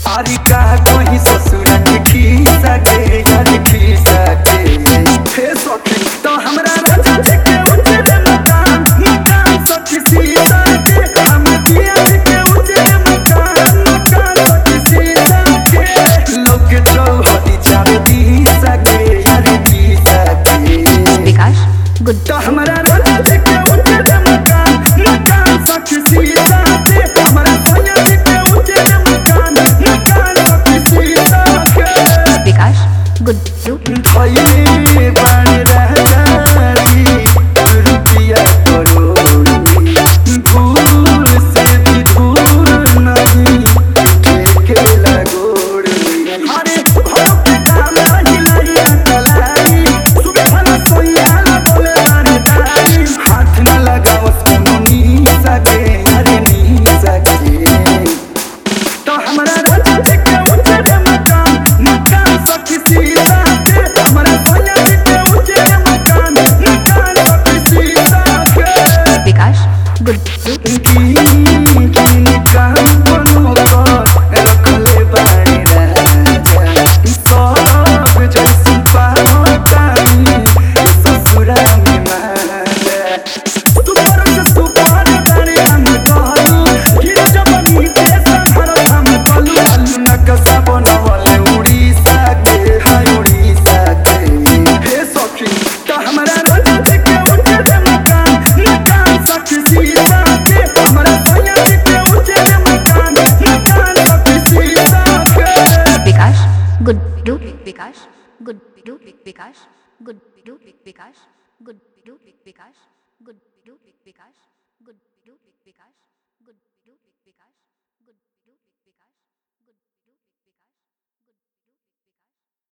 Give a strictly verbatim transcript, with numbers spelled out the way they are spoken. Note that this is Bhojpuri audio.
आरी का कोई ससुर के खीसा के याद खीसा के हे सखी तो हमरा राजा जी के उजरे मकान मकान सखी सीसा के हम दिया जी के उजरे मकान मकान सखी सीसा के लोग चौहदी चार दीसा के याद खीसा के विकास गुड तो हमरा राजा जी के उजरे मकान मकान सखी सीसा के हमरा सोया जी के उजरे मकान मकान सखी सीसा के विकास गुड धइले बाण राजारी रुपया करोड़ी भूल से भी भूल नहीं ठेके लगोड़ी अरे हो के काम हिलाई कलाई सुबह भला सोया ना बोले मारे दाई हाथ न लगाओ कोनो नी सके अरे नी सके तो हमरा राजा जी के उजरे मकान मकान सखी सीसा के हमरा सोया जी के उजरे मकान मकान सखी सीसा के विकास गुड की की काम बनो कर रखले बाणी राजा सब जैसी पावतानी ससुरा में मारा सुपर से सुपर तारे हम कहलू गिर जबनी के संघर हम कहलू अल्लू नकसा बनवले उड़ीसा के हाय उड़ीसा के हे सखी तो हमरा राजा जी के उजरे मकान मकान सखी सीसा के हमरा सोया जी के उजरे मकान मकान सखी सीसा के विकास गुड विकास गुड विकास गुड विकास गुड